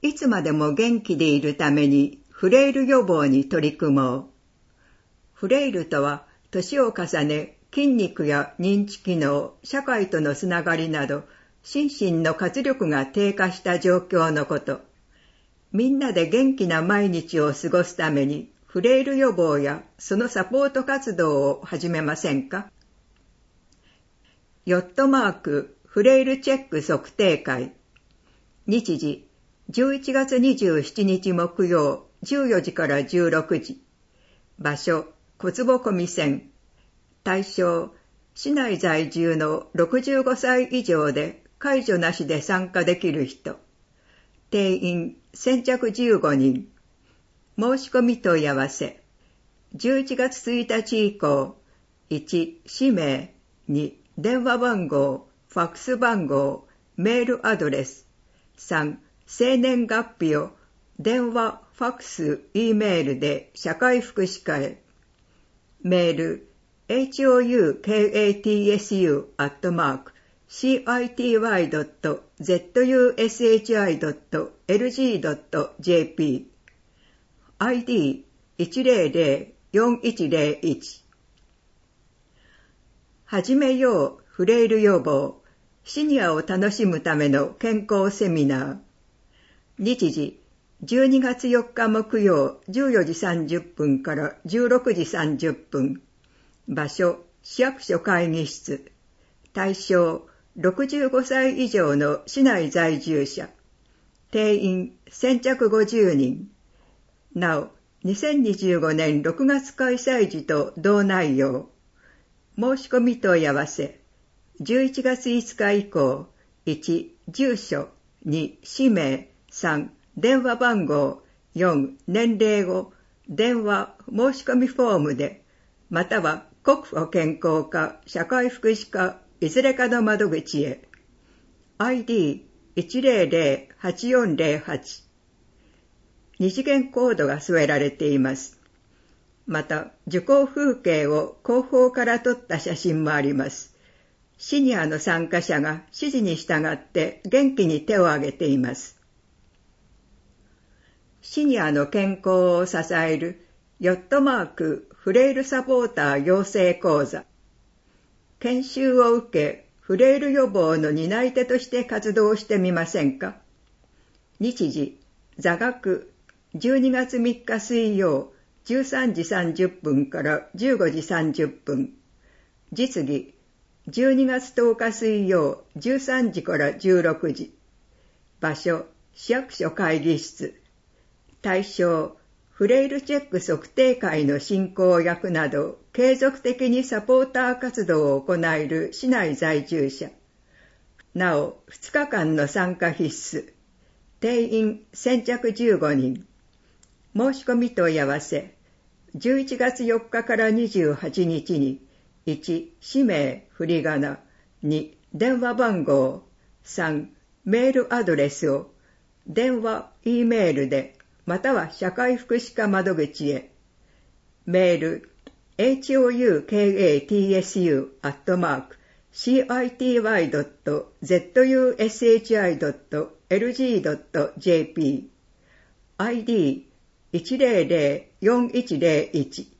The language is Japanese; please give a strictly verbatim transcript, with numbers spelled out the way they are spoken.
いつまでも元気でいるためにフレイル予防に取り組もう。フレイルとは年を重ね筋肉や認知機能、社会とのつながりなど心身の活力が低下した状況のこと。みんなで元気な毎日を過ごすためにフレイル予防やそのサポート活動を始めませんか？ヨットマークフレイルチェック測定会。日時じゅういちがつにじゅうしちにち木曜じゅうよじからじゅうろくじ。場所小坪小見線。対象市内在住のろくじゅうごさい以上で介助なしで参加できる人。定員先着じゅうごにん。申し込み問い合わせ。じゅういちがつついたち以降、いち氏名、に電話番号、ファックス番号、メールアドレス、さん生年月日を電話、ファックス、Eメールで社会福祉課へ。メール ホウカツ アットマーク シーアイティーワイドットゼットユーエスエイチアイドットエルジードットジェーピー アイディーいちゼロゼロよんいちゼロいち。始めようフレイル予防シニアを楽しむための健康セミナー。日時じゅうにがつよっか木曜じゅうよじさんじゅっぷんからじゅうろくじさんじゅっぷん。場所市役所会議室。対象ろくじゅうごさい以上の市内在住者。定員先着ごじゅうにん。なお、にせんにじゅうごねんろくがつ開催時と同内容。申し込み問い合わせ。じゅういちがついつか以降、いち住所、に氏名、さん電話番号、よん年齢を電話申し込みフォームで、または国保健康課、社会福祉課、いずれかの窓口へ。アイディーいちゼロゼロはちよんゼロはち。二次元コードが添えられています。また、受講風景を後方から撮った写真もあります。シニアの参加者が指示に従って元気に手を挙げています。シニアの健康を支えるヨットマークフレイルサポーター養成講座。研修を受け、フレイル予防の担い手として活動してみませんか？日時、座学、じゅうにがつみっか水曜、じゅうさんじさんじゅっぷんからじゅうごじさんじゅっぷん。実技、じゅうにがつとおか水曜、じゅうさんじからじゅうろくじ。場所、市役所会議室。対象、フレイルチェック測定会の進行役など、継続的にサポーター活動を行える市内在住者。なお、ふつかかんの参加必須。定員先着じゅうごにん。申し込み問い合わせ。じゅういちがつよっかからにじゅうはちにちに、いち氏名振り仮名、に電話番号、さんメールアドレスを電話、Eメールでまたは社会福祉課窓口へ。メール ホウカツ アットマーク シーアイティーワイドットゼットユーエスエイチアイドットエルジードットジェーピー アイディーいちゼロゼロよんいちゼロいち。